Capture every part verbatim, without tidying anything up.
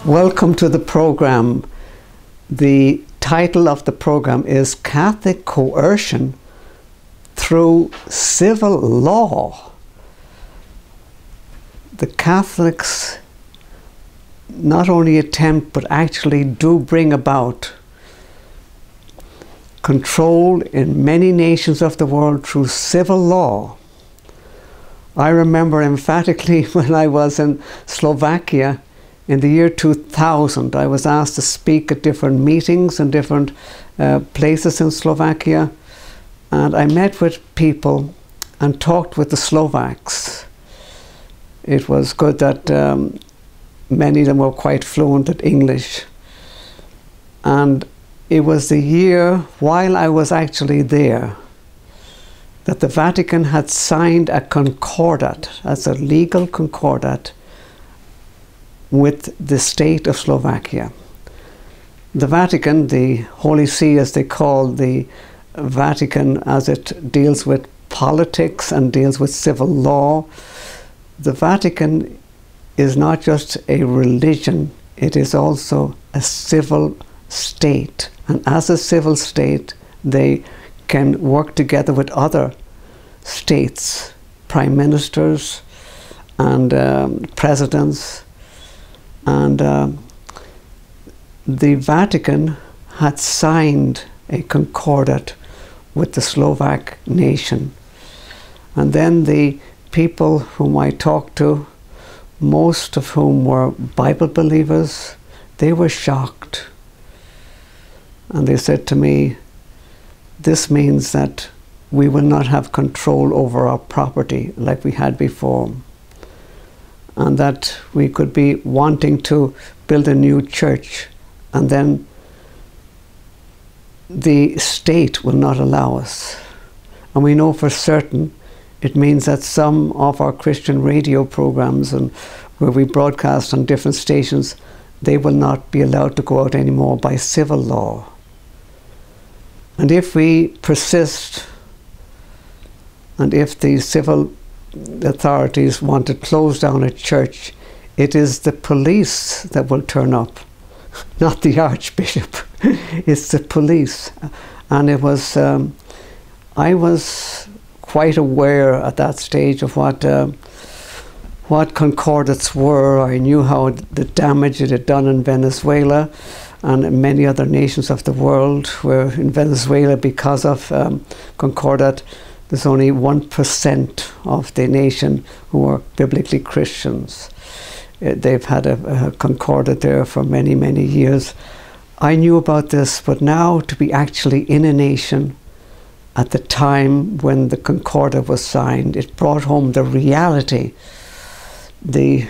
Welcome to the program. The title of the program is Catholic Coercion Through Civil Law. The Catholics not only attempt but actually do bring about control in many nations of the world through civil law. I remember emphatically when I was in Slovakia in the year two thousand, I was asked to speak at different meetings in different uh, places in Slovakia, and I met with people and talked with the Slovaks. It was good that um, many of them were quite fluent at English, and it was the year while I was actually there that the Vatican had signed a concordat, as a legal concordat, with the state of Slovakia. The Vatican, the Holy See as they call the Vatican, as it deals with politics and deals with civil law, the Vatican is not just a religion, it is also a civil state. And as a civil state, they can work together with other states, prime ministers and um, presidents. And uh, the Vatican had signed a concordat with the Slovak nation. And then the people whom I talked to, most of whom were Bible believers, they were shocked. And they said to me, this means that we will not have control over our property like we had before, and that we could be wanting to build a new church, and then the state will not allow us. And we know for certain it means that some of our Christian radio programs, and where we broadcast on different stations, they will not be allowed to go out anymore by civil law. And if we persist, and if the civil authorities want to close down a church, it is the police that will turn up, not the Archbishop. It's the police. And it was, um, I was quite aware at that stage of what uh, what concordats were. I knew how the damage it had done in Venezuela and in many other nations of the world, where in Venezuela, because of um, concordat, there's only one percent of the nation who are biblically Christians. Uh, they've had a, a concordat there for many, many years. I knew about this, but now to be actually in a nation at the time when the concordat was signed, it brought home the reality, the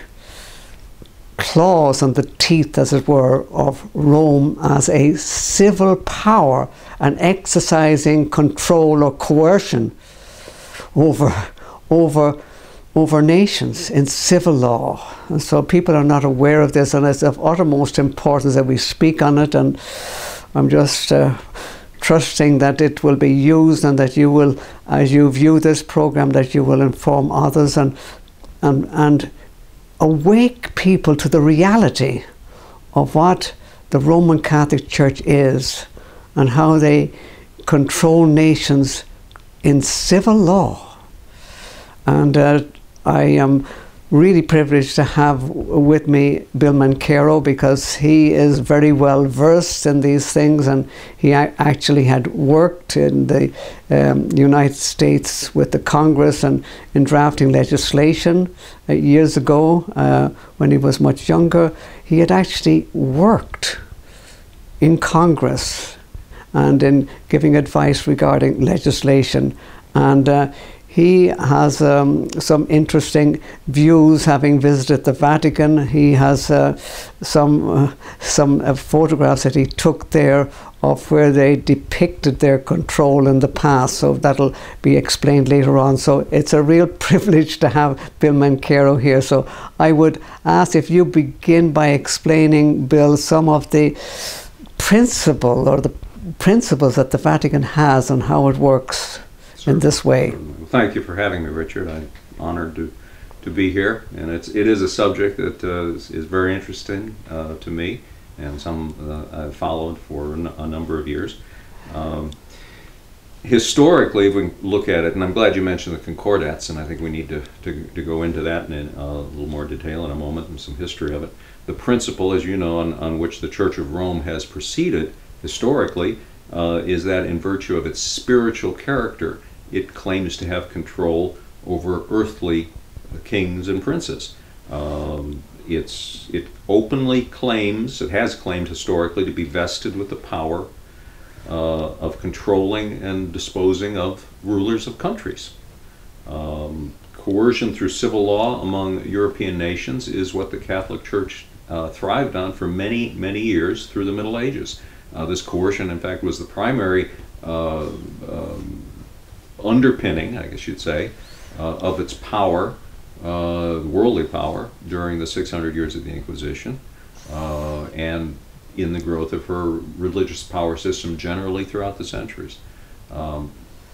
claws and the teeth, as it were, of Rome as a civil power and exercising control or coercion over over over nations in civil law. And so people are not aware of this, and it's of uttermost importance that we speak on it. And I'm just uh, trusting that it will be used, and that you will, as you view this program, that you will inform others and and and awake people to the reality of what the Roman Catholic Church is and how they control nations in civil law. And uh, I am really privileged to have with me Bill Mancaro, because he is very well versed in these things, and he actually had worked in the um, United States with the Congress and in drafting legislation uh, years ago uh, when he was much younger. He had actually worked in Congress and in giving advice regarding legislation, and uh, he has um, some interesting views, having visited the Vatican. He has uh, some uh, some uh, photographs that he took there of where they depicted their control in the past, so that'll be explained later on. So it's a real privilege to have Bill Mancaro here. So I would ask if you begin by explaining, Bill, some of the principle or the principles that the Vatican has and how it works in this way. Thank you for having me, Richard. I'm honored to to be here, and it's it is a subject that uh, is, is very interesting uh, to me, and some uh, I've followed for a, n- a number of years. Um, historically, if we look at it, and I'm glad you mentioned the Concordats, and I think we need to, to, to go into that in uh, a little more detail in a moment and some history of it. The principle, as you know, on, on which the Church of Rome has proceeded historically uh, is that in virtue of its spiritual character, it claims to have control over earthly kings and princes. Um, it's, it openly claims, it has claimed historically, to be vested with the power uh, of controlling and disposing of rulers of countries. Um, coercion through civil law among European nations is what the Catholic Church uh, thrived on for many, many years through the Middle Ages. Uh, this coercion, in fact, was the primary uh, um, underpinning, I guess you'd say, uh, of its power, uh, worldly power, during the six hundred years of the Inquisition, uh, and in the growth of her religious power system generally throughout the centuries. Um,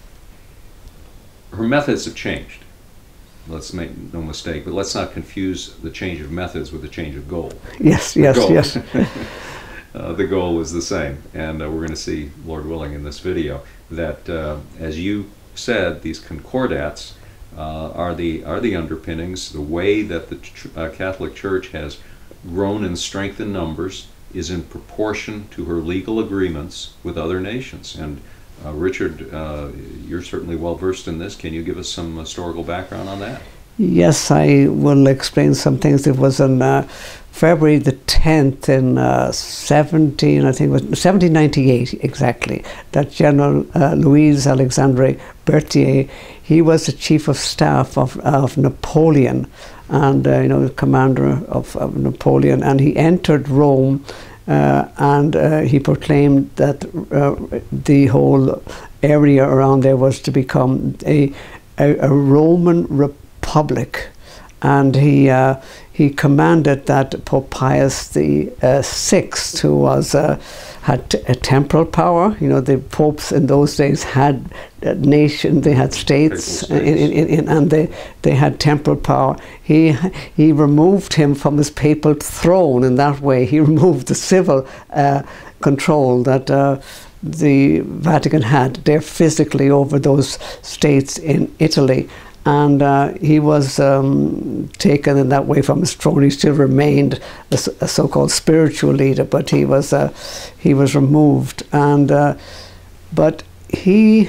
her methods have changed. Let's make no mistake, but let's not confuse the change of methods with the change of goal. Yes, yes, goal. yes. Uh, the goal is the same, and uh, we're going to see, Lord willing, in this video that, uh, as you said, these concordats uh, are the are the underpinnings. The way that the ch- uh, Catholic Church has grown in strength and numbers is in proportion to her legal agreements with other nations. And uh, Richard, uh, you're certainly well versed in this. Can you give us some historical background on that? Yes, I will explain some things. It was on uh, February the tenth in uh, seventeen, I think it was seventeen ninety-eight exactly, that General uh, Louis Alexandre Berthier, he was the chief of staff of, of Napoleon, and uh, you know, the commander of, of Napoleon, and he entered Rome uh, and uh, he proclaimed that uh, the whole area around there was to become a, a, a Roman republic. Public, and he uh, he commanded that Pope Pius the uh, Sixth, who was uh, had t- a temporal power. You know, the popes in those days had a nation, they had states, states. In, in, in, and they they had temporal power. He he removed him from his papal throne in that way. He removed the civil uh, control that Uh, the Vatican had there physically over those states in Italy. And uh, he was um, taken in that way from his throne. He still remained a, a so-called spiritual leader, but he was uh, he was removed. And uh, but he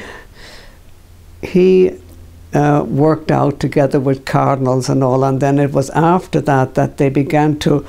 he uh, worked out together with cardinals and all. And then it was after that that they began to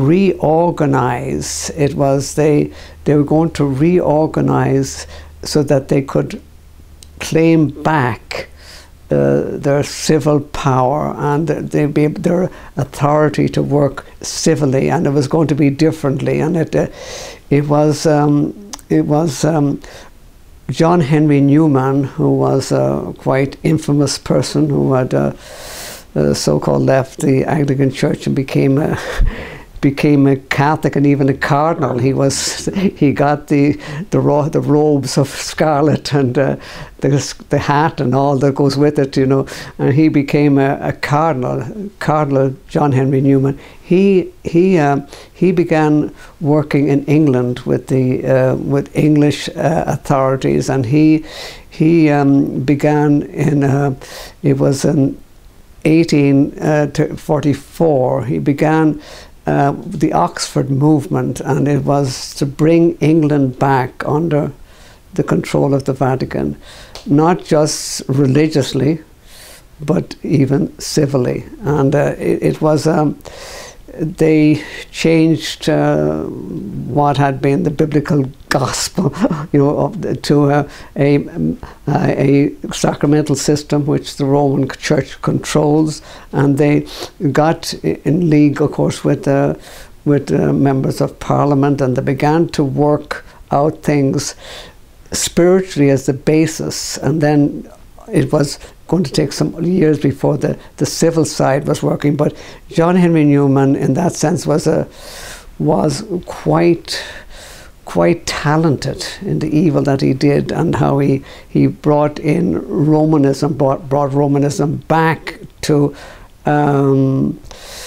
reorganize. It was they they were going to reorganize so that they could claim back Uh, their civil power and they be their authority to work civilly, and it was going to be differently. And it uh, it was um, it was um, John Henry Newman, who was a quite infamous person who had uh, uh, so-called left the Anglican Church and became a became a Catholic and even a cardinal. He was he got the the, ro- the robes of scarlet and uh, the the hat and all that goes with it, you know. And he became a, a cardinal, Cardinal John Henry Newman. He he um, he began working in England with the uh, with English uh, authorities, and he he um, began in uh, it was in eighteen forty-four. He began Uh, the Oxford movement, and it was to bring England back under the control of the Vatican, not just religiously, but even civilly. And uh, it, it was, um, they changed uh, what had been the biblical gospel, you know, of the, to uh, a, a sacramental system which the Roman Church controls, and they got in league, of course, with uh, with uh, members of Parliament, and they began to work out things spiritually as the basis, and then it was going to take some years before the, the civil side was working. But John Henry Newman, in that sense, was a was quite quite talented in the evil that he did, and how he he brought in Romanism, brought, brought Romanism back to um,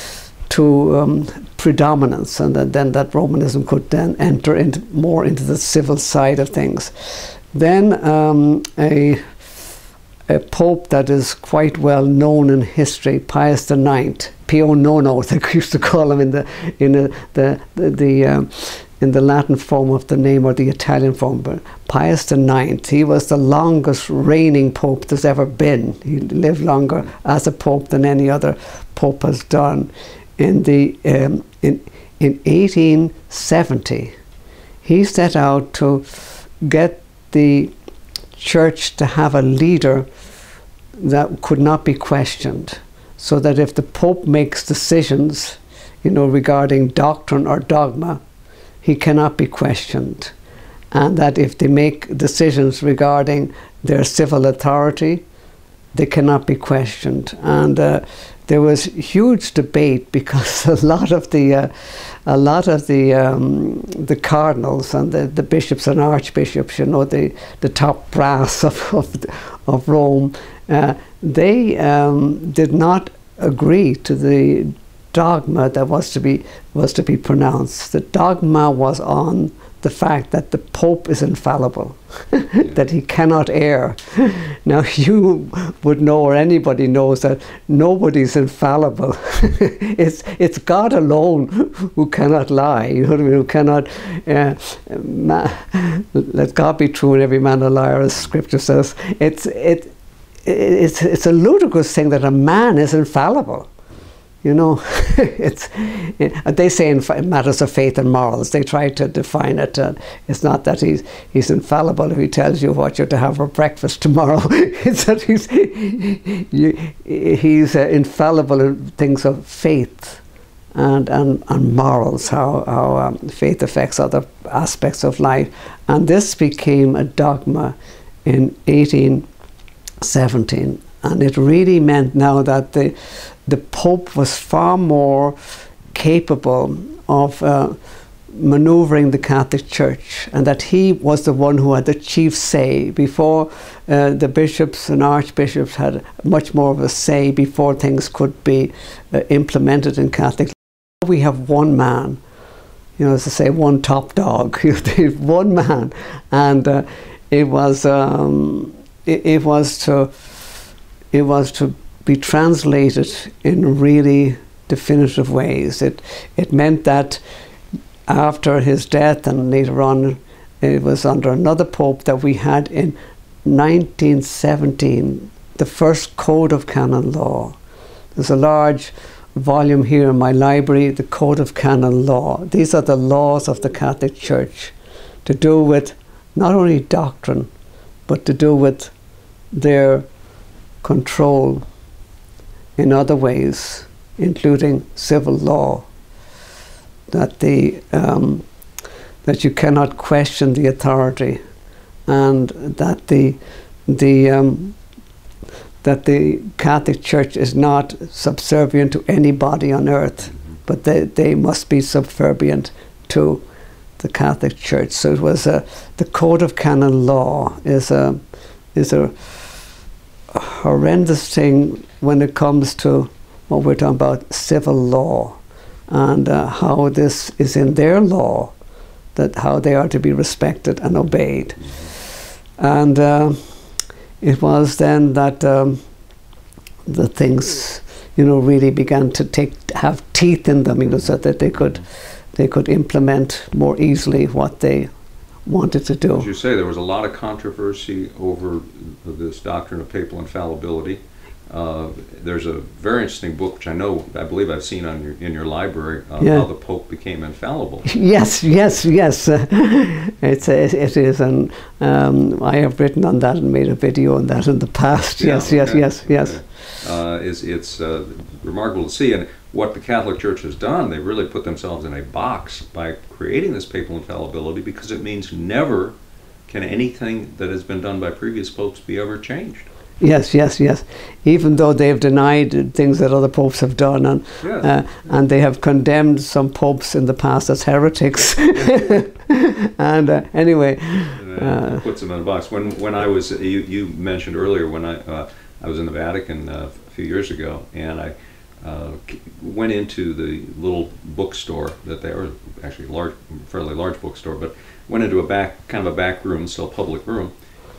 to um, predominance, and that, then that Romanism could then enter into more into the civil side of things. Then um, a a pope that is quite well known in history, Pius the Ninth, Pio Nono, they used to call him in the in the the, the, the um, in the Latin form of the name or the Italian form, but Pius the Ninth, he was the longest reigning pope there's ever been. He lived longer as a pope than any other pope has done. In the um, in in eighteen seventy, he set out to get the church to have a leader that could not be questioned, so that if the Pope makes decisions, you know, regarding doctrine or dogma, he cannot be questioned, and that if they make decisions regarding their civil authority, they cannot be questioned. And uh, there was huge debate because a lot of the uh, a lot of the um, the cardinals and the, the bishops and archbishops, you know, the the top brass of of, of Rome, uh, they um, did not agree to the dogma that was to be was to be pronounced. The dogma was on the fact that the Pope is infallible, that he cannot err. Now you would know, or anybody knows, that nobody's infallible. it's it's God alone who cannot lie. You know what I mean? Who cannot uh, ma- let God be true and every man a liar, as Scripture says. It's it it's it's a ludicrous thing that a man is infallible. You know, it's it, they say in, in matters of faith and morals, they try to define it. Uh, it's not that he's he's infallible if he tells you what you're to have for breakfast tomorrow. It's that he's you, he's uh, infallible in things of faith and and, and morals, how how um, faith affects other aspects of life. And this became a dogma in eighteen seventeen, and it really meant now that the the Pope was far more capable of uh, maneuvering the Catholic Church, and that he was the one who had the chief say. Before, uh, the bishops and archbishops had much more of a say before things could be uh, implemented in Catholic. We have one man, you know, as I say, one top dog. One man, and uh, it was um, it, it was to it was to. be translated in really definitive ways. It it meant that after his death and later on, it was under another pope that we had in nineteen seventeen the first Code of Canon Law. There's a large volume here in my library, the Code of Canon Law. These are the laws of the Catholic Church to do with not only doctrine, but to do with their control in other ways, including civil law, that the um, that you cannot question the authority, and that the the um, that the Catholic Church is not subservient to anybody on earth, but they they must be subservient to the Catholic Church. So it was a the Code of Canon Law is a is a horrendous thing when it comes to what we're talking about, civil law, and uh, how this is in their law, that how they are to be respected and obeyed. And uh, it was then that um, the things, you know, really began to take have teeth in them, you know, so that they could they could implement more easily what they wanted to do. As you say, there was a lot of controversy over this doctrine of papal infallibility. Uh, there's a very interesting book, which I know, I believe I've seen on your, in your library, uh, yeah. How the Pope Became Infallible. Yes, yes, yes. Uh, it's a, it is, and um, I have written on that and made a video on that in the past. Yeah, yes, okay. yes, yes, yes. Okay. Uh, it's it's uh, remarkable to see, and what the Catholic Church has done, they've really put themselves in a box by creating this papal infallibility, because it means never can anything that has been done by previous popes be ever changed. Yes, yes, yes. Even though they've denied things that other popes have done, and yes. uh, and they have condemned some popes in the past as heretics. And uh, anyway, uh, it puts them in a box. When when I was, you, you mentioned earlier when I uh, I was in the Vatican uh, a few years ago, and I uh, went into the little bookstore that they were actually large, fairly large bookstore, but went into a back, kind of a back room, still a public room,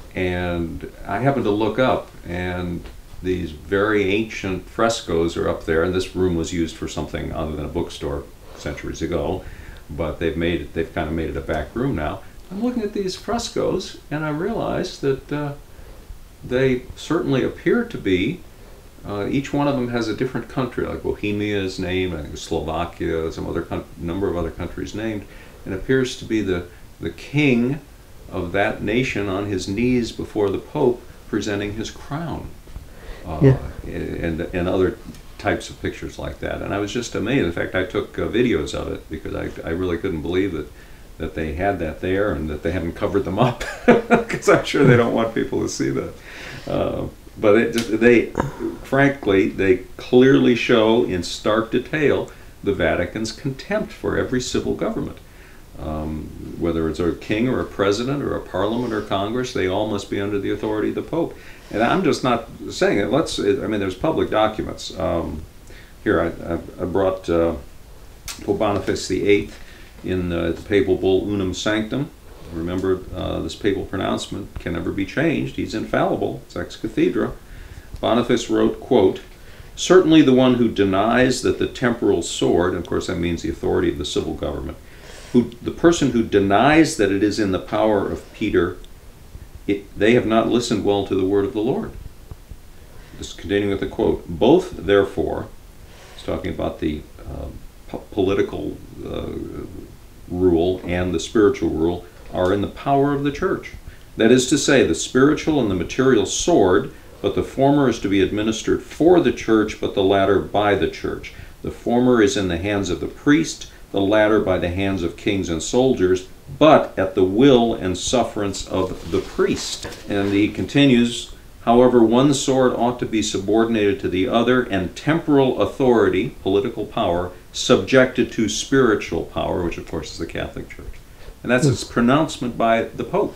and I happened to look up, and these very ancient frescoes are up there, and this room was used for something other than a bookstore centuries ago, but they've made it, they've kind of made it a back room now. I'm looking at these frescoes, and I realized that uh, they certainly appear to be, uh, each one of them has a different country, like Bohemia is named, I think Slovakia, some other con- number of other countries named, and appears to be the, the king of that nation on his knees before the Pope presenting his crown. Uh, yeah. and, and other types of pictures like that. And I was just amazed. In fact, I took uh, videos of it because I, I really couldn't believe that, that they had that there and that they haven't covered them up, because I'm sure they don't want people to see that. Uh, but it, they, frankly, they clearly show in stark detail the Vatican's contempt for every civil government. Um, whether it's a king or a president or a parliament or Congress, they all must be under the authority of the Pope. And I'm just not saying it. Let's. I mean, there's public documents. Um, here, I, I, I brought uh, Pope Boniface the Eighth in uh, the papal bull Unum Sanctum. Remember, uh, this papal pronouncement can never be changed. He's infallible. It's ex cathedra. Boniface wrote, quote, "Certainly the one who denies that the temporal sword," and of course that means the authority of the civil government, who the person who denies that it is in the power of Peter, It, they have not listened well to the word of the Lord. Just continuing with the quote, "Both, therefore," it's talking about the uh, po- political uh, rule and the spiritual rule, "are in the power of the church. That is to say, the spiritual and the material sword, but the former is to be administered for the church, but the latter by the church. The former is in the hands of the priest, the latter by the hands of kings and soldiers, but at the will and sufferance of the priest." And he continues, "However, one sword ought to be subordinated to the other, and temporal authority, political power, subjected to spiritual power," which of course is the Catholic Church. And that's its pronouncement by the Pope.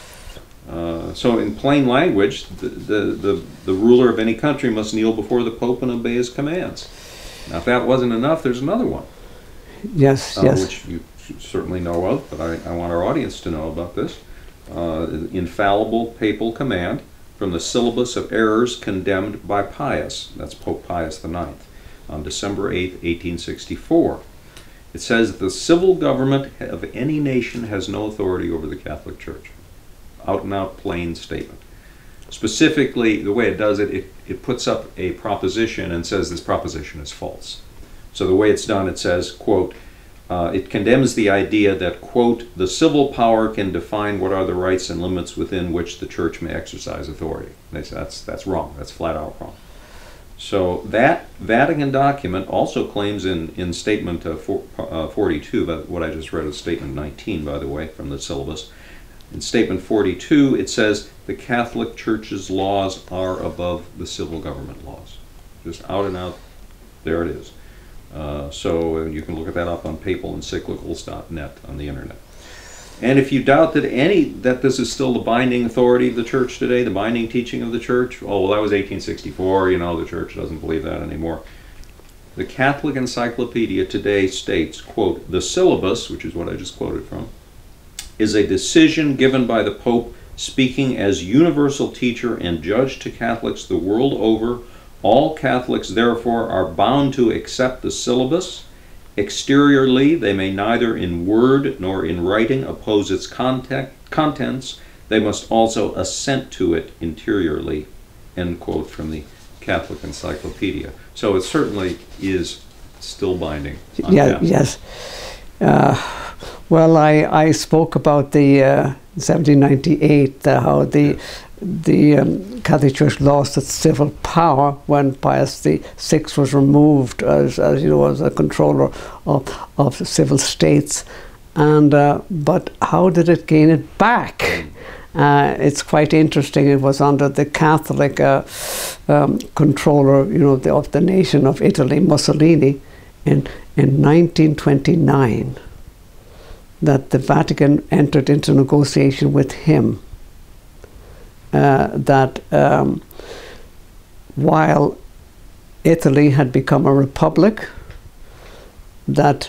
Uh, so in plain language, the, the, the, the ruler of any country must kneel before the Pope and obey his commands. Now if that wasn't enough, there's another one. Yes, uh, yes. Which you certainly know of, but I, I want our audience to know about this. Uh, infallible papal command from the Syllabus of Errors condemned by Pius, that's Pope Pius the Ninth, on December eighth, eighteen sixty-four. It says that the civil government of any nation has no authority over the Catholic Church. Out and out plain statement. Specifically, the way it does it, it, it puts up a proposition and says this proposition is false. So the way it's done, it says, quote, uh, it condemns the idea that, quote, "the civil power can define what are the rights and limits within which the church may exercise authority." And they say that's, that's wrong. That's flat out wrong. So that Vatican document also claims in, in statement uh, for, uh, forty-two, but what I just read is statement nineteen, by the way, from the syllabus. In statement forty-two, it says the Catholic Church's laws are above the civil government laws. Just out and out, there it is. Uh, so uh, you can look at that up on papal encyclicals dot net on the internet. And if you doubt that any that this is still the binding authority of the church today, the binding teaching of the church, oh well, that was eighteen sixty-four. You know, the church doesn't believe that anymore. The Catholic Encyclopedia today states, quote, "The syllabus," which is what I just quoted from, "is a decision given by the Pope speaking as universal teacher and judge to Catholics the world over. All Catholics, therefore, are bound to accept the syllabus. Exteriorly, they may neither in word nor in writing oppose its content, contents. They must also assent to it interiorly," end quote from the Catholic Encyclopedia. So it certainly is still binding on Yeah, Catholics. yes. Uh, well, I, I spoke about the uh, seventeen ninety-eight, uh, how the the um, Catholic Church lost its civil power when Pius the Sixth was removed as, as you know, as a controller of, of civil states. And uh, but how did it gain it back? Uh, it's quite interesting. It was under the Catholic uh, um, controller, you know, the, of the nation of Italy, Mussolini, in in nineteen twenty-nine, that the Vatican entered into negotiation with him. Uh, that um, while Italy had become a republic, that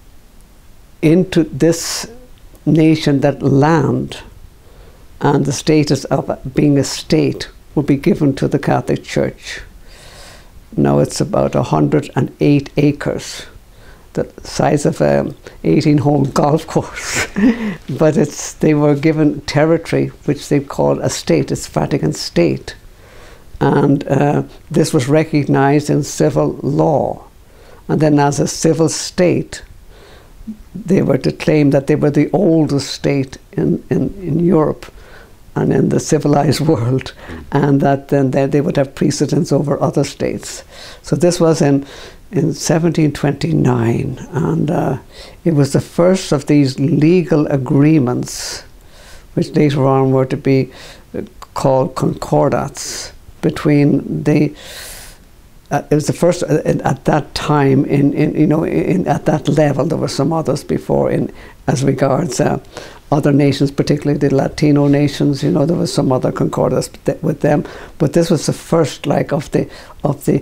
into this nation, that land and the status of being a state would be given to the Catholic Church. Now it's about one hundred eight acres, the size of an eighteen-hole golf course. But it's they were given territory, which they called a state. It's Vatican State. And uh, this was recognized in civil law. And then as a civil state, they were to claim that they were the oldest state in, in, in Europe and in the civilized world, and that then they, they would have precedence over other states. So this was in, in seventeen twenty-nine, and uh, it was the first of these legal agreements, which later on were to be called concordats, between the Uh, it was the first uh, in, at that time in, in you know in, at that level. There were some others before in as regards uh, other nations, particularly the Latino nations. You know, there was some other concordats th- with them, but this was the first, like, of the of the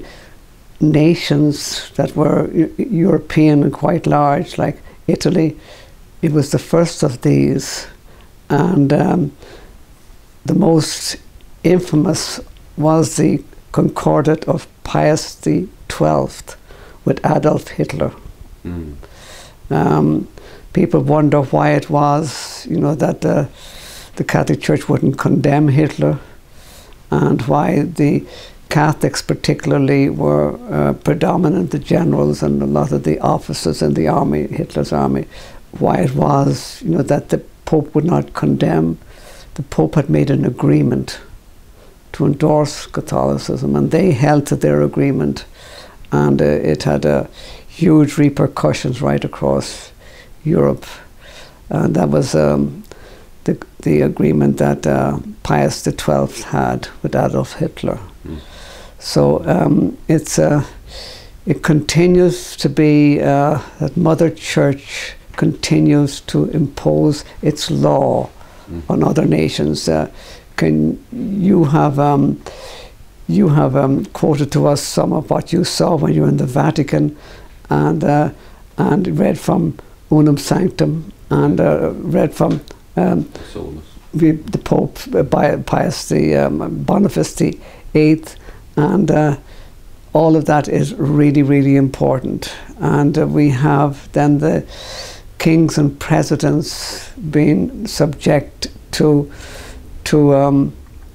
nations that were e- European and quite large, like Italy. It was the first of these, and um, the most infamous was the Concordat of Pius the Twelfth with Adolf Hitler. Mm. Um, people wonder why it was, you know, that uh, the Catholic Church wouldn't condemn Hitler, and why the Catholics particularly were uh, predominant, the generals and a lot of the officers in the army, Hitler's army, why it was, you know, that the Pope would not condemn. The Pope had made an agreement to endorse Catholicism, and they held to their agreement, and uh, it had uh, huge repercussions right across Europe. And that was um, the the agreement that uh, Pius the Twelfth had with Adolf Hitler. Mm. So um, it's uh, it continues to be uh, that Mother Church continues to impose its law mm. on other nations. Uh, Can you have um, you have um, quoted to us some of what you saw when you were in the Vatican, and uh, and read from Unum Sanctum, and uh, read from um, the, the Pope uh, Pius the um, Boniface the Eighth, and uh, all of that is really really important. And uh, we have then the kings and presidents being subject to. to um,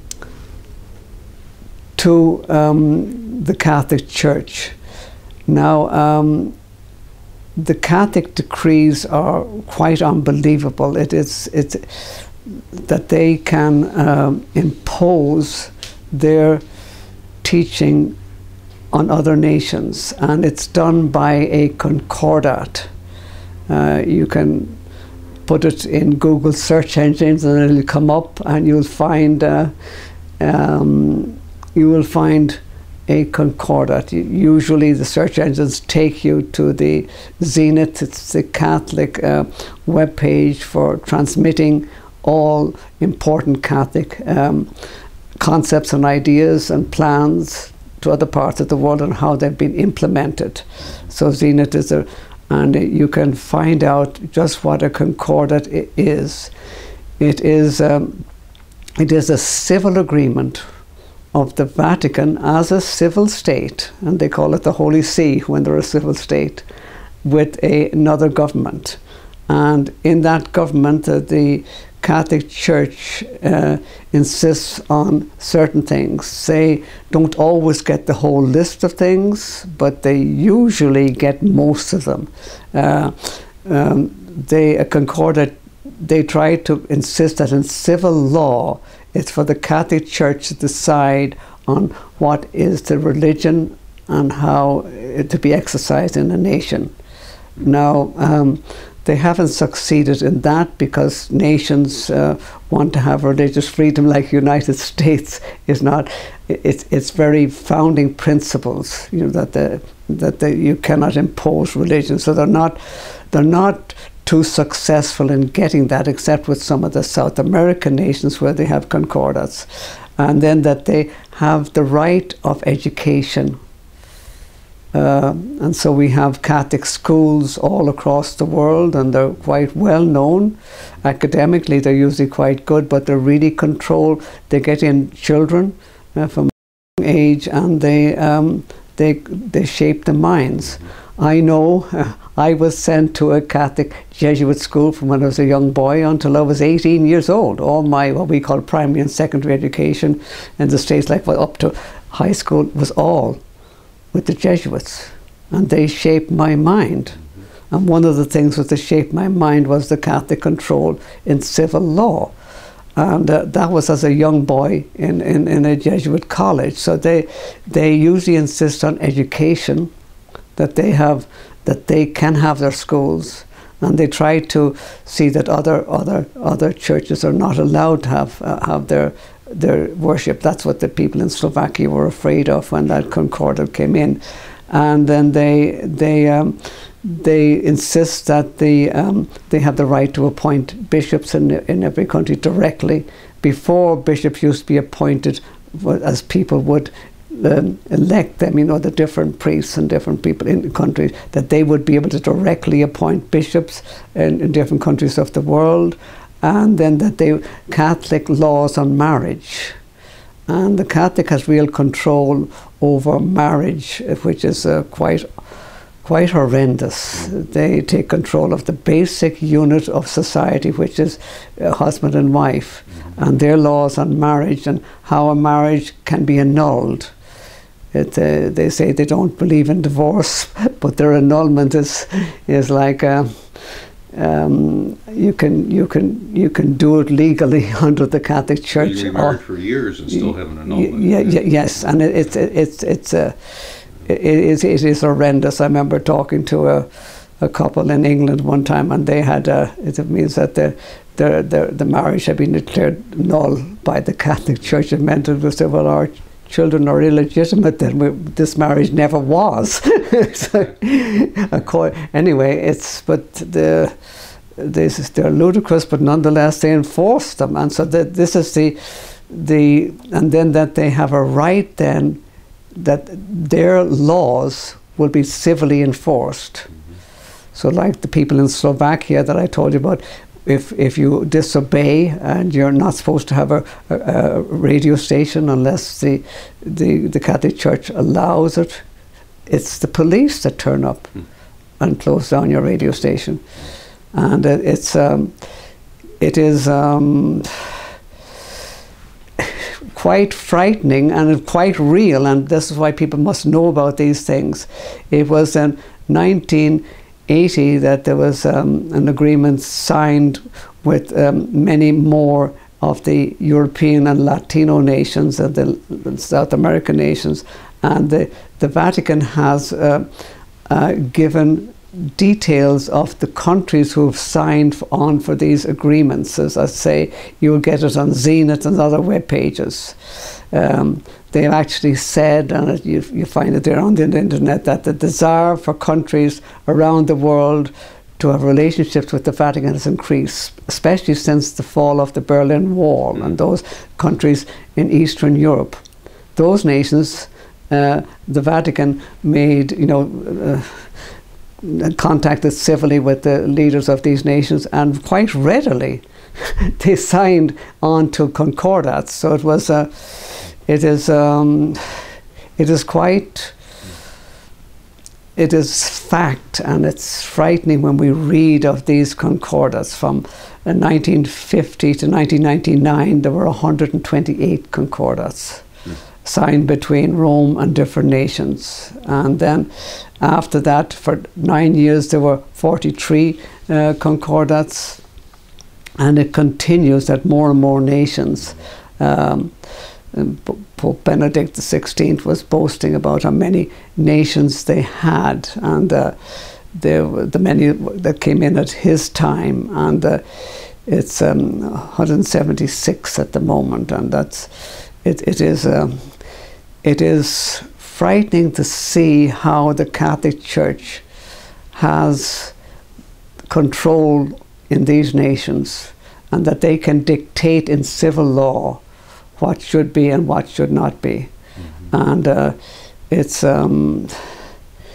to um, the Catholic Church. Now, um, the Catholic decrees are quite unbelievable. It is it's that they can um, impose their teaching on other nations, and it's done by a concordat. Uh, you can put it in Google search engines and it'll come up, and you'll find uh, um, you will find a concordat. Usually the search engines take you to the Zenith. It's the Catholic uh, web page for transmitting all important Catholic um, concepts and ideas and plans to other parts of the world and how they've been implemented. So Zenith is a and you can find out just what a concordat is. It is um, it is a civil agreement of the Vatican as a civil state, and they call it the Holy See when they're a civil state, with a, another government. And in that government, uh, the Catholic Church uh, insists on certain things. They don't always get the whole list of things, but they usually get most of them. Uh, um, they a concordat. They try to insist that in civil law, it's for the Catholic Church to decide on what is the religion and how it to be exercised in a nation. Now. Um, They haven't succeeded in that because nations uh, want to have religious freedom, like United States is not. It's it's very founding principles, you know, that the that the, you cannot impose religion. So they're not they're not too successful in getting that, except with some of the South American nations where they have concordats, and then that they have the right of education Uh, and so we have Catholic schools all across the world, and they're quite well known. Academically, they're usually quite good, but they're really controlled. They get in children uh, from a young age, and they um, they they shape the minds. I know uh, I was sent to a Catholic Jesuit school from when I was a young boy until I was eighteen years old. All my, what we call primary and secondary education in the States, like well, up to high school, was all with the Jesuits. And they shaped my mind. And one of the things that shaped my mind was the Catholic control in civil law. And uh, that was as a young boy in, in, in a Jesuit college. So they, they usually insist on education, that they have, that they can have their schools, and they try to see that other other other churches are not allowed to have uh, have their their worship. That's what the people in Slovakia were afraid of when that concordat came in, and then they they um, they insist that the um, they have the right to appoint bishops in in every country directly. Before, bishops used to be appointed as people would Um, elect them, you know, the different priests and different people in the countries, that they would be able to directly appoint bishops in, in different countries of the world, and then that they Catholic laws on marriage, and the Catholic has real control over marriage, which is uh, quite quite horrendous. They take control of the basic unit of society, which is uh, husband and wife, and their laws on marriage and how a marriage can be annulled. It, uh, they say they don't believe in divorce, but their annulment is is like uh, um, you can you can you can do it legally under the Catholic Church. You can be married for years and still have an annulment. Yeah, yeah, yes, and it, it's it's it's a it is it is horrendous. I remember talking to a a couple in England one time, and they had a, it means that the the the the marriage had been declared null by the Catholic Church. It meant it was that, well, our children are illegitimate, then we, this marriage never was. So, anyway, it's but the this is they're ludicrous, but nonetheless they enforce them, and so that this is the the and then that they have a right then that their laws will be civilly enforced. Mm-hmm. So like the people in Slovakia that I told you about, If if you disobey and you're not supposed to have a, a, a radio station unless the, the the Catholic Church allows it, it's the police that turn up mm. and close down your radio station, and it, it's um, it is um, quite frightening and quite real, and this is why people must know about these things. It was in nineteen eighty that there was um, an agreement signed with um, many more of the European and Latino nations and the South American nations, and the, the Vatican has uh, uh, given details of the countries who have signed on for these agreements. As I say, you'll get it on Zenith and other web pages. Um, they've actually said, and it, you, you find it there on the internet, that the desire for countries around the world to have relationships with the Vatican has increased, especially since the fall of the Berlin Wall, mm. and those countries in Eastern Europe. Those nations, uh, the Vatican made, you know, uh, contacted civilly with the leaders of these nations, and quite readily they signed on to concordats. So it was a, it is, um, it is quite, it is fact, and it's frightening when we read of these concordats. From uh, nineteen fifty to nineteen ninety-nine, there were one hundred twenty-eight concordats mm. signed between Rome and different nations, and then after that, for nine years, there were forty-three uh, concordats, and it continues that more and more nations. Um, Pope Benedict the sixteenth was boasting about how many nations they had, and uh, there were the many that came in at his time, and uh, it's um, one hundred seventy-six at the moment, and that's it. It is um, it is frightening to see how the Catholic Church has control in these nations, and that they can dictate in civil law what should be and what should not be. Mm-hmm. And uh, it's um,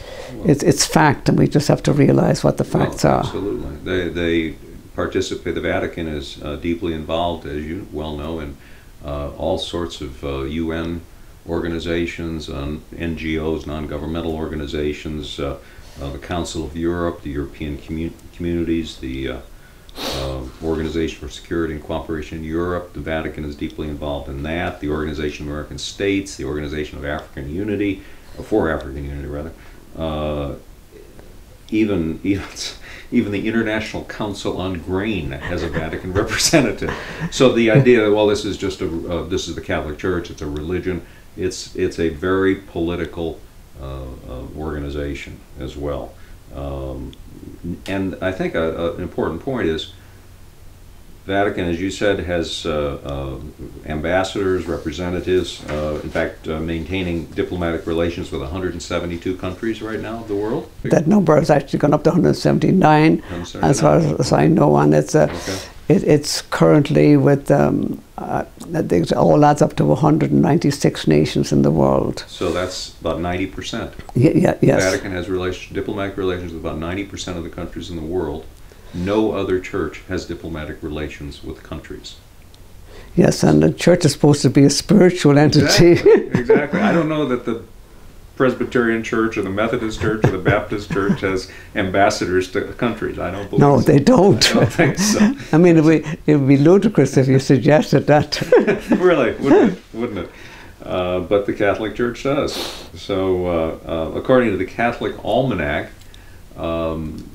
it's, it's fact, and we just have to realize what the facts well, are. Absolutely. They, they participate, the Vatican is uh, deeply involved, as you well know, in uh, all sorts of uh, U N organizations, um, N G Os, non-governmental organizations, uh, uh, the Council of Europe, the European commu communities, the uh, uh, Organization for Security and Cooperation in Europe. The Vatican is deeply involved in that. The Organization of American States, the Organization of African Unity, uh, for African Unity rather. Uh, even, even, even the International Council on Grain has a Vatican representative. So the idea that, well, this is just a, uh, this is the Catholic Church, it's a religion, it's, it's a very political uh, uh, organization as well. Um, and I think a, a, an important point is Vatican, as you said, has uh, uh, ambassadors, representatives, uh, in fact, uh, maintaining diplomatic relations with one hundred seventy-two countries right now of the world. That number has actually gone up to one hundred seventy-nine, one seventy-nine. As far as I know, and it's uh, Okay. it, it's currently with um, uh, I think it all adds up to one hundred ninety-six nations in the world. So that's about ninety percent. Yeah, yeah, yes. The Vatican has relation, diplomatic relations with about ninety percent of the countries in the world. No other church has diplomatic relations with countries. Yes, and the church is supposed to be a spiritual entity. Exactly. Exactly. I don't know that the Presbyterian Church or the Methodist Church or the Baptist Church has ambassadors to countries. I don't believe No, so. they don't. I don't think so. I mean, it would, it would be ludicrous if you suggested that. Really, wouldn't it? Wouldn't it? Uh, but the Catholic Church does. So, uh, uh, according to the Catholic Almanac, um,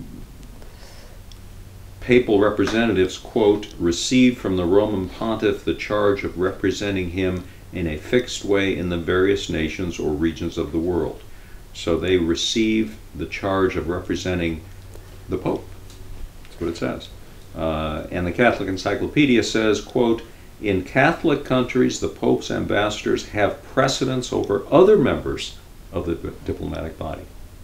papal representatives, quote, receive from the Roman Pontiff the charge of representing him in a fixed way in the various nations or regions of the world. So they receive the charge of representing the Pope. That's what it says. Uh, and the Catholic Encyclopedia says, quote, in Catholic countries, the Pope's ambassadors have precedence over other members of the diplomatic body.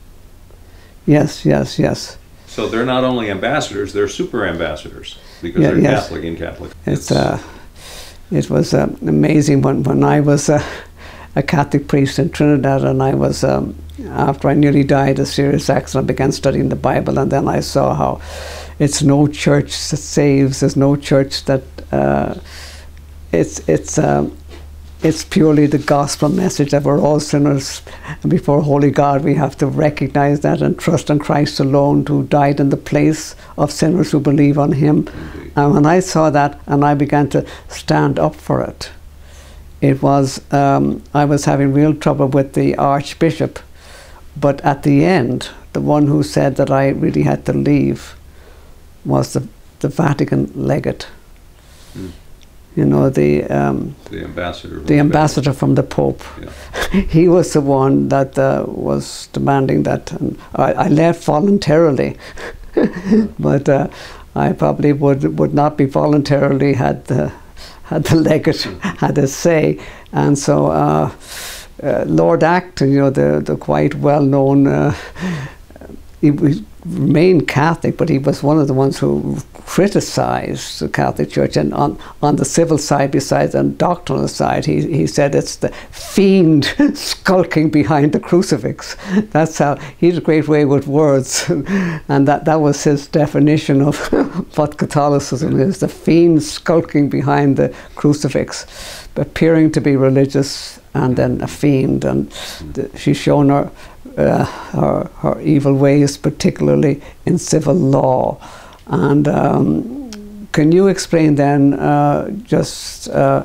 Yes, yes, yes. So they're not only ambassadors, they're super ambassadors because Yeah, they're yes. Catholic in Catholic. It's uh, it was uh, amazing when, when I was uh, a Catholic priest in Trinidad, and I was, um, after I nearly died of serious accident, I began studying the Bible, and then I saw how it's no church that saves, there's no church that, uh, it's, it's, um, it's purely the gospel message that we're all sinners, and before holy God we have to recognize that and trust in Christ alone, who died in the place of sinners who believe on him. Indeed. And when I saw that and I began to stand up for it, it was, um, I was having real trouble with the Archbishop, but at the end, the one who said that I really had to leave was the, the Vatican legate. Mm. You know, the um, The ambassador. the ambassador from the Pope. Yeah. He was the one that uh, was demanding that. And I, I left voluntarily, but uh, I probably would would not be voluntarily had the had the legate had a say. And so uh, uh, Lord Acton, you know, the the quite well known. Uh, he was, remained Catholic, but he was one of the ones who criticised the Catholic Church, and on, on the civil side, besides the doctrinal side, he, he said it's the fiend skulking behind the crucifix. That's how, he had a great way with words, and that, that was his definition of what Catholicism is, the fiend skulking behind the crucifix, appearing to be religious and then a fiend, and the, she's shown her Uh, her, her evil ways, particularly in civil law. And um, can you explain then uh, just uh,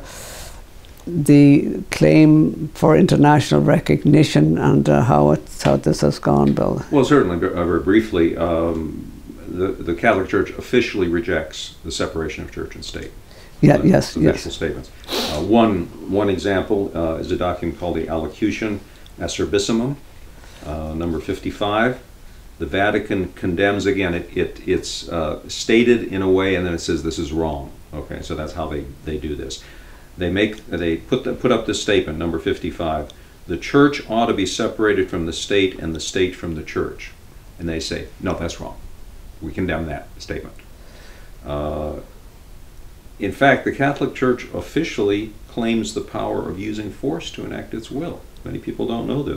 the claim for international recognition and uh, how it's, how this has gone, Bill? Well, certainly, uh, very briefly, um, the, the Catholic Church officially rejects the separation of church and state. Yeah, The- yes, the yes. official statements. Uh, one, one example uh, is a document called the Allocution Acerbissimum, Uh, number fifty-five. The Vatican condemns, again, it, it it's uh, stated in a way, and then it says this is wrong. Okay, so that's how they, they do this. They make they put the, put up this statement, number fifty-five. The church ought to be separated from the state and the state from the church. And they say, no, that's wrong. We condemn that statement. Uh, in fact, the Catholic Church officially claims the power of using force to enact its will. Many people don't know this.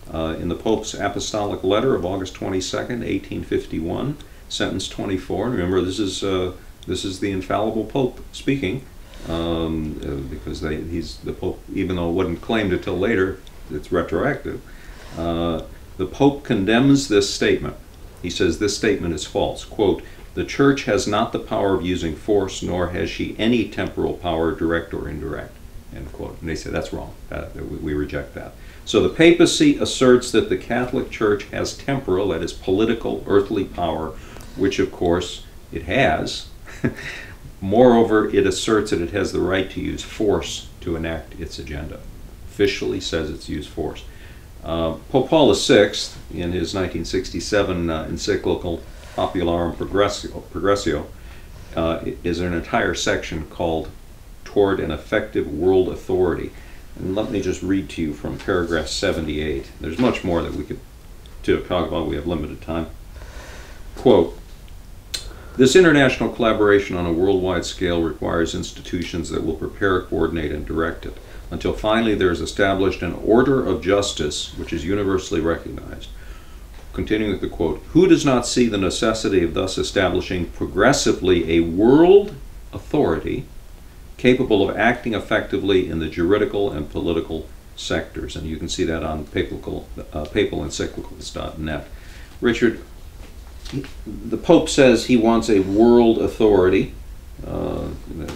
Uh, in the Pope's Apostolic Letter of August twenty-second, eighteen fifty-one, sentence twenty-four, and remember this is uh, this is the infallible Pope speaking, um, uh, because they, he's the Pope, even though it wasn't claimed until later, it's retroactive. Uh, the Pope condemns this statement. He says this statement is false. Quote, "The Church has not the power of using force, nor has she any temporal power, direct or indirect." End quote. And they say that's wrong. Uh, we, we reject that. So the papacy asserts that the Catholic Church has temporal, that is political, earthly power, which of course it has. Moreover, it asserts that it has the right to use force to enact its agenda. Officially says it's used force. Uh, Pope Paul the Sixth, in his nineteen sixty-seven uh, encyclical Popularum Progressio, Progressio uh, is an entire section called Toward an Effective World Authority. And let me just read to you from paragraph seventy-eight. There's much more that we could to talk about. We have limited time. Quote, "This international collaboration on a worldwide scale requires institutions that will prepare, coordinate, and direct it, until finally there is established an order of justice which is universally recognized." Continuing with the quote, "Who does not see the necessity of thus establishing progressively a world authority capable of acting effectively in the juridical and political sectors?" And you can see that on papal, uh, papal encyclicals dot net. Richard, the Pope says he wants a world authority, uh,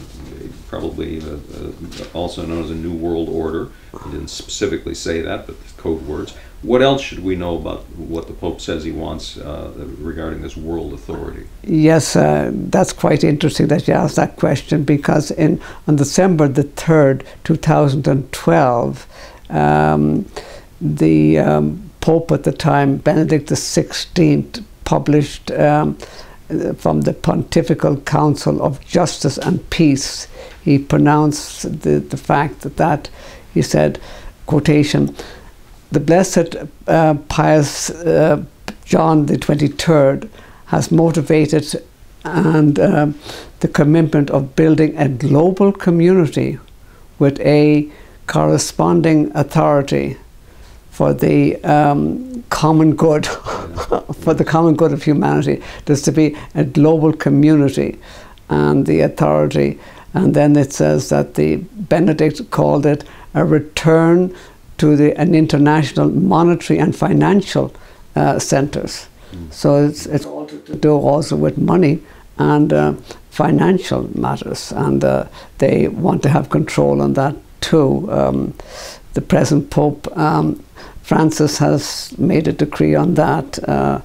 probably uh, uh, also known as a New World Order. He didn't specifically say that, but the code words. What else should we know about what the Pope says he wants uh, regarding this world authority? Yes, uh, that's quite interesting that you asked that question, because in on December the third, two thousand twelve, um, the um, Pope at the time, Benedict the sixteenth, published um, from the Pontifical Council of Justice and Peace. He pronounced the, the fact that, that, he said, quotation, "The Blessed uh, Pius uh, John the twenty-third has motivated and uh, the commitment of building a global community with a corresponding authority for the um, common good, for the common good of humanity. There's to be a global community and the authority." And then it says that the Benedict called it a return to the, an international monetary and financial uh, centers. Mm. So it's, it's all to do also with money and uh, financial matters, and uh, they want to have control on that too. Um, the present Pope um, Francis has made a decree on that. Uh,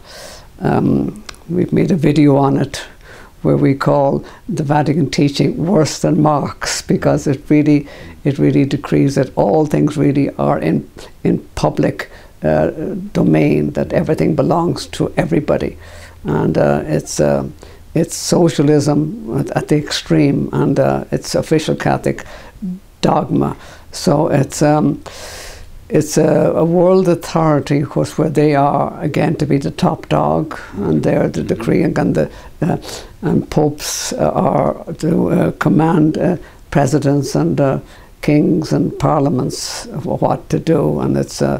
um, we've made a video on it where we call the Vatican teaching worse than Marx, because it really it really decrees that all things really are in in public uh, domain, that everything belongs to everybody, and uh, it's uh, it's socialism at, at the extreme, and uh, it's official Catholic dogma. So it's um, it's a, a world authority, of course, where they are again to be the top dog, and they're the decree, and the uh, and popes are to uh, command uh, presidents and uh, kings and parliaments what to do, and it's uh,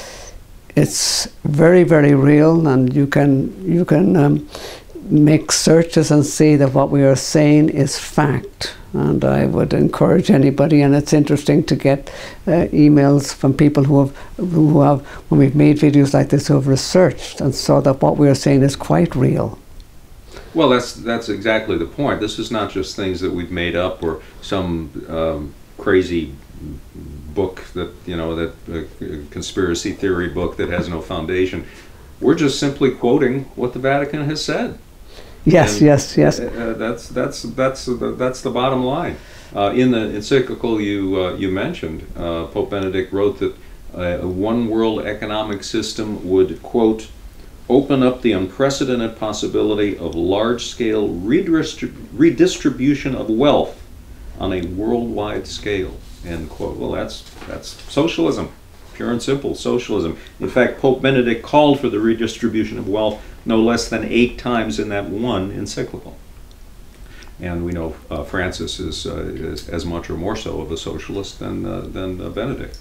it's very very real, and you can you can um, make searches and see that what we are saying is fact. And I would encourage anybody, and it's interesting to get uh, emails from people who have, who have, when we've made videos like this, who have researched and saw that what we are saying is quite real. Well, that's that's exactly the point. This is not just things that we've made up, or some um, crazy book that, you know, that uh, conspiracy theory book that has no foundation. We're just simply quoting what the Vatican has said. Yes, and, yes, yes. Uh, that's that's that's uh, that's the bottom line. Uh, in the encyclical you uh, you mentioned, uh, Pope Benedict wrote that uh, a one world economic system would, quote, open up the unprecedented possibility of large-scale redistrib redistribution of wealth on a worldwide scale, end quote. Well, that's that's socialism, pure and simple socialism. In fact, Pope Benedict called for the redistribution of wealth no less than eight times in that one encyclical. And we know uh, Francis is, uh, is as much or more so of a socialist than, uh, than uh, Benedict.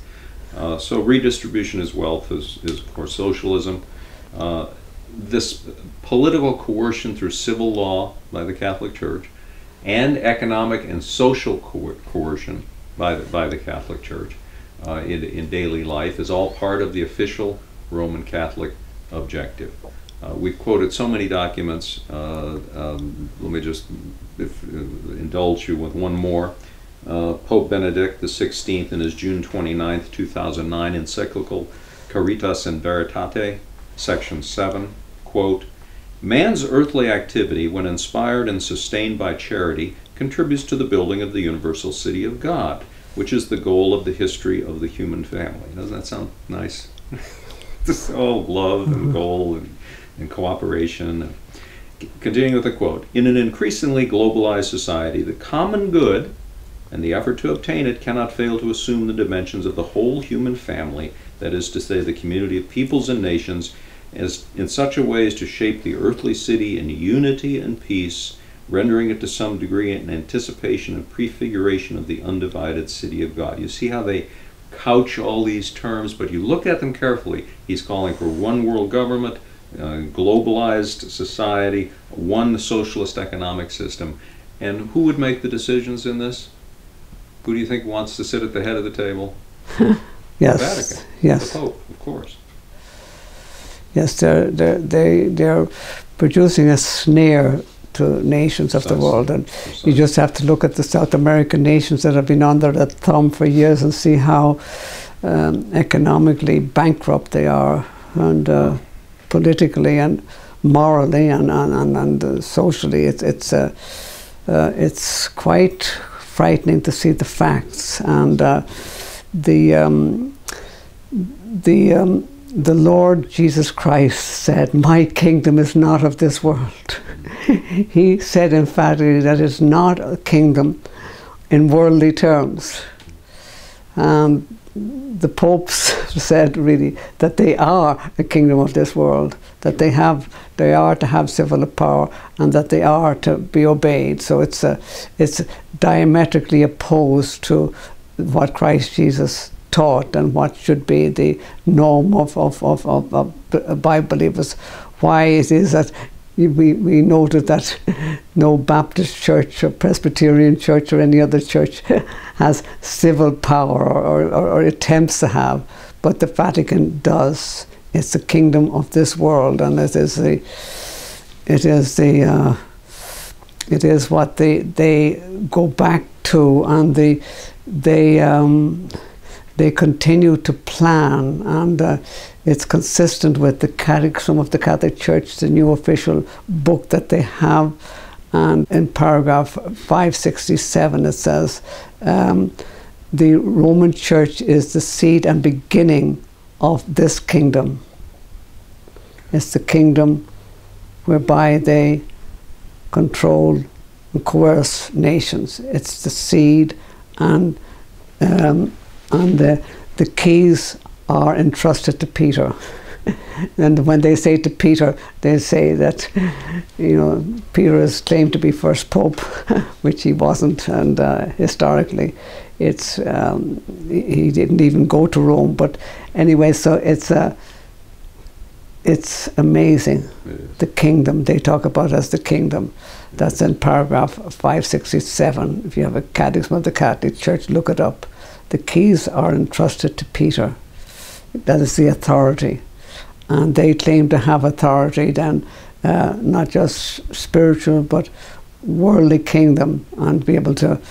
Uh, so redistribution of wealth is, is of course socialism. Uh, this political coercion through civil law by the Catholic Church and economic and social coer coercion by the, by the Catholic Church uh, in, in daily life is all part of the official Roman Catholic objective. Uh, we've quoted so many documents. Uh, um, let me just if, uh, indulge you with one more. Uh, Pope Benedict the sixteenth in his June twenty-ninth, two thousand nine encyclical Caritas in Veritate, section seven, quote, "Man's earthly activity, when inspired and sustained by charity, contributes to the building of the universal city of God, which is the goal of the history of the human family." Doesn't that sound nice? Just all love and goal and, and cooperation. Continuing with the quote, "In an increasingly globalized society, the common good and the effort to obtain it cannot fail to assume the dimensions of the whole human family, that is to say, the community of peoples and nations, as in such a way as to shape the earthly city in unity and peace, rendering it to some degree an anticipation and prefiguration of the undivided city of God." You see how they couch all these terms, but you look at them carefully. He's calling for one world government, uh, globalized society, one socialist economic system. And who would make the decisions in this? Who do you think wants to sit at the head of the table? Yes. The Vatican. Yes. The Pope, of course. Yes, they're, they're, they, they're producing a snare to nations of the world. And you just have to look at the South American nations that have been under that thumb for years and see how um, economically bankrupt they are, and uh, politically and morally and, and, and, and uh, socially. It, it's, uh, uh, it's quite frightening to see the facts. And uh, the, um, the, um, the Lord Jesus Christ said, "My kingdom is not of this world." He said emphatically that it's not a kingdom in worldly terms. Um, the popes said really that they are a kingdom of this world, that they have, they are to have civil power, and that they are to be obeyed. So it's a, it's diametrically opposed to what Christ Jesus taught and what should be the norm of, of, of, of, of Bible believers. Why it is that we, we noted that no Baptist church or Presbyterian church or any other church has civil power or, or, or attempts to have, but the Vatican does. It's the kingdom of this world, and it is the, it is the, uh, it is what they they go back to, and the, they um, they continue to plan, and uh, it's consistent with the Catechism of the Catholic Church, the new official book that they have. And in paragraph five sixty-seven it says, um, the Roman Church is the seed and beginning of this kingdom. It's the kingdom whereby they control and coerce nations. It's the seed, and um, and the, the keys are entrusted to Peter. And when they say to Peter, they say that, you know, Peter is claimed to be first pope, which he wasn't, and uh, historically, it's um, he didn't even go to Rome. But anyway, so it's a, it's amazing. It the kingdom they talk about as the kingdom. That's in paragraph five sixty-seven. If you have a Catechism of the Catholic Church, look it up. The keys are entrusted to Peter. That is the authority. And they claim to have authority then, uh, not just spiritual, but worldly kingdom, and be able to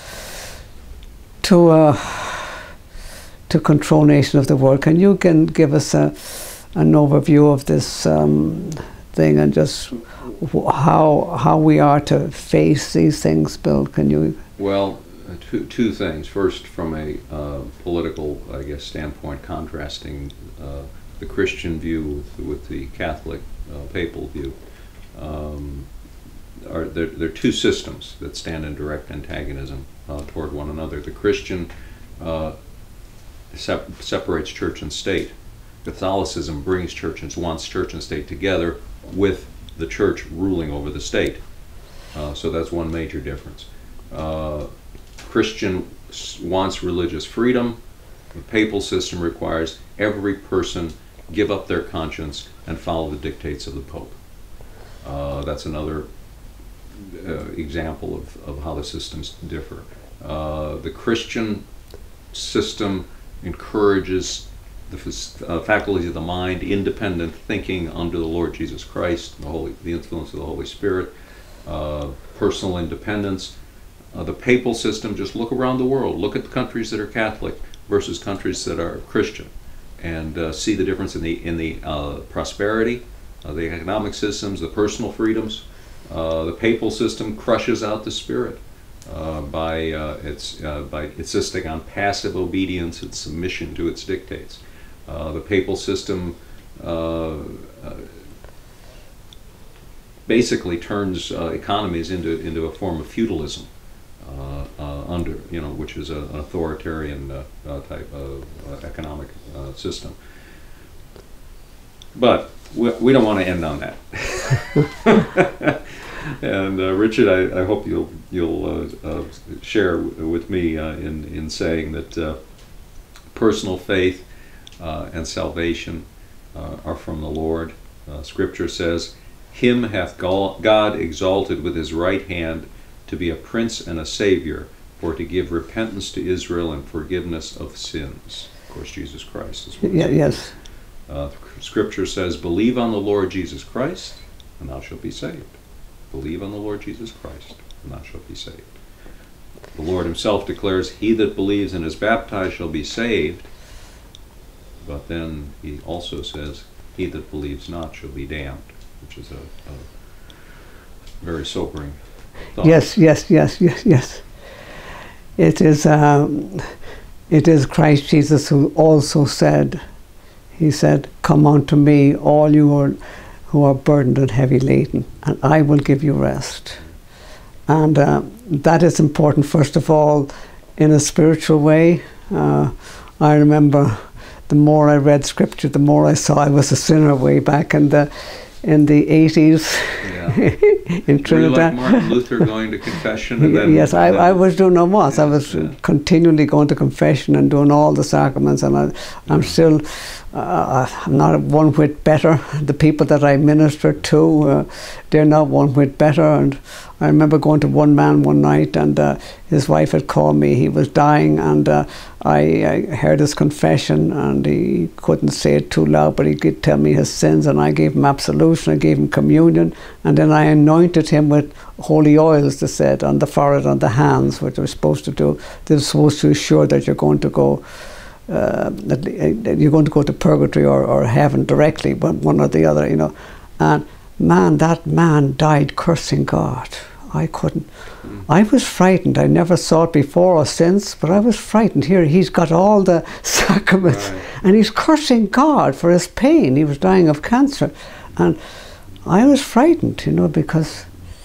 to uh, to control nations of the world. Can you can give us a, an overview of this um, thing, and just how how we are to face these things, Bill? Can you? Well, uh, two two things. First, from a uh, political, I guess, standpoint, contrasting Uh, the Christian view with, with the Catholic uh, papal view. Um, are there, there are two systems that stand in direct antagonism uh, toward one another. The Christian uh, sep separates church and state. Catholicism brings church and wants church and state together, with the church ruling over the state. Uh, so that's one major difference. Uh, Christian wants religious freedom. The papal system requires every person give up their conscience and follow the dictates of the Pope. Uh, that's another uh, example of, of how the systems differ. Uh, the Christian system encourages the uh, faculties of the mind, independent thinking under the Lord Jesus Christ, the, Holy, the influence of the Holy Spirit, uh, personal independence. Uh, the papal system, just look around the world, look at the countries that are Catholic versus countries that are Christian, and uh, see the difference in the in the uh, prosperity, uh, the economic systems, the personal freedoms. Uh, the papal system crushes out the spirit uh, by uh, its uh, by insisting on passive obedience and submission to its dictates. Uh, the papal system uh, uh, basically turns uh, economies into into a form of feudalism. Uh, uh, under, you know, which is a, an authoritarian uh, uh, type of uh, economic uh, system. But we, we don't want to end on that. And uh, Richard, I, I hope you'll you'll uh, uh, share w with me uh, in in saying that uh, personal faith uh, and salvation uh, are from the Lord. Uh, Scripture says, "Him hath God exalted with His right hand, to be a prince and a savior, for to give repentance to Israel and forgiveness of sins." Of course, Jesus Christ is one. Yeah, yes. Uh, Scripture says, "Believe on the Lord Jesus Christ, and thou shalt be saved." Believe on the Lord Jesus Christ, and thou shalt be saved. The Lord Himself declares, "He that believes and is baptized shall be saved." But then He also says, "He that believes not shall be damned," which is a, a very sobering thought. Yes, yes, yes, yes, yes. It is, um, it is Christ Jesus who also said, He said, "Come unto me, all you are, who are burdened and heavy laden, and I will give you rest." And uh, that is important, first of all, in a spiritual way. Uh, I remember the more I read Scripture, the more I saw I was a sinner way back in the in the eighties. Yeah. In Trinidad. Were you like Martin Luther going to confession? And then, yes, I, then, I was doing no more. yeah, I was yeah. continually going to confession and doing all the sacraments, and I, I'm still, uh, I'm not one whit better. The people that I minister to, uh, they're not one whit better. And I remember going to one man one night, and uh, his wife had called me. He was dying, and uh, I, I heard his confession, and he couldn't say it too loud, but he could tell me his sins, and I gave him absolution, I gave him communion, and then I anointed him with holy oils, they said, on the forehead, on the hands, which they were supposed to do. They were supposed to assure that you're going to go, uh, that you're going to go to purgatory or, or heaven directly, but one or the other, you know. And man, that man died cursing God. I couldn't. Mm. I was frightened. I never saw it before or since, but I was frightened. Here, he's got all the sacraments, right, and he's cursing God for his pain. He was dying of cancer. And I was frightened, you know, because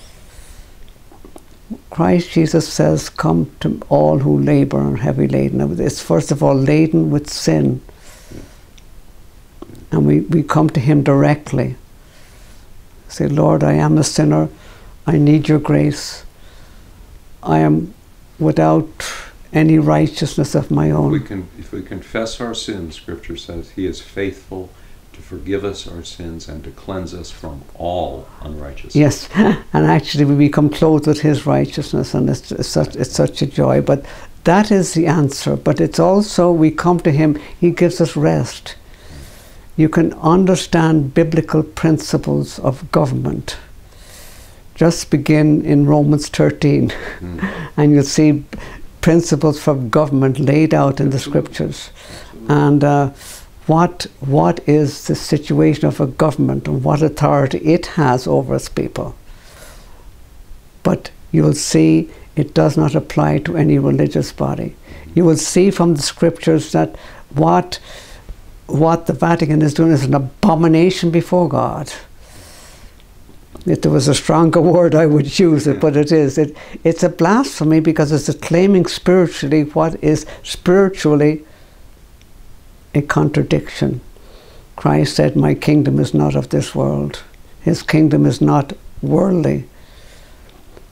Christ Jesus says, "Come to all who labor and heavy laden." It's first of all laden with sin. And we, we come to Him directly. Say, "Lord, I am a sinner. I need your grace. I am without any righteousness of my own." We can, if we confess our sins, Scripture says, He is faithful to forgive us our sins and to cleanse us from all unrighteousness. Yes, and actually we become clothed with His righteousness, and it's, it's, such, it's such a joy. But that is the answer. But it's also, we come to Him, He gives us rest. You can understand biblical principles of government. Just begin in Romans thirteen, mm. and you'll see principles for government laid out in the Scriptures. And uh, what what is the situation of a government and what authority it has over its people. But you'll see it does not apply to any religious body. You will see from the Scriptures that what what the Vatican is doing is an abomination before God. If there was a stronger word, I would use it, but it is. It, it's a blasphemy because it's claiming spiritually what is spiritually a contradiction. Christ said, "My kingdom is not of this world." His kingdom is not worldly.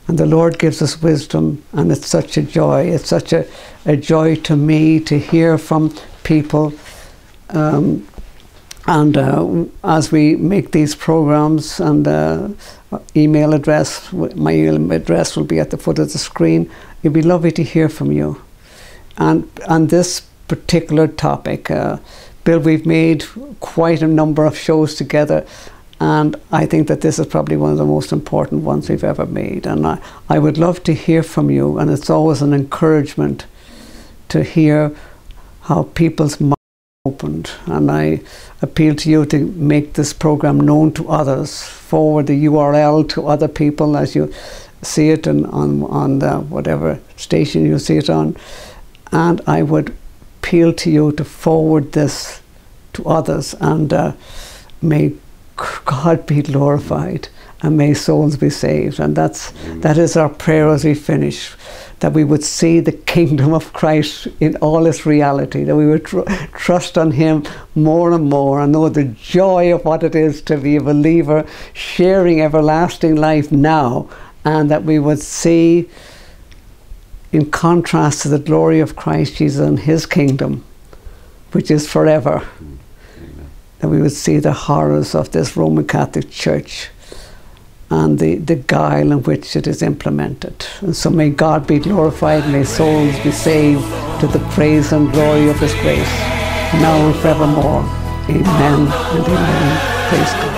And the Lord gives us wisdom, and it's such a joy. It's such a, a joy to me to hear from people. Um, and uh, as we make these programs, and uh, email address, my email address will be at the foot of the screen. It'd be lovely to hear from you. And on this particular topic, uh, Bill, we've made quite a number of shows together, and I think that this is probably one of the most important ones we've ever made. And I, I would love to hear from you, and it's always an encouragement to hear how people's minds are opened. And I appeal to you to make this program known to others, forward the U R L to other people as you see it in, on, on the whatever station you see it on. And I would appeal to you to forward this to others, and uh, may God be glorified, and may souls be saved. And that's Amen. That is our prayer as we finish, that we would see the kingdom of Christ in all its reality, that we would tr trust on Him more and more, and know the joy of what it is to be a believer, sharing everlasting life now, and that we would see, in contrast to the glory of Christ Jesus and His kingdom, which is forever, Amen. That we would see the horrors of this Roman Catholic Church and the, the guile in which it is implemented. And so may God be glorified, may souls be saved to the praise and glory of His grace, now and forevermore. Amen and amen. Praise God.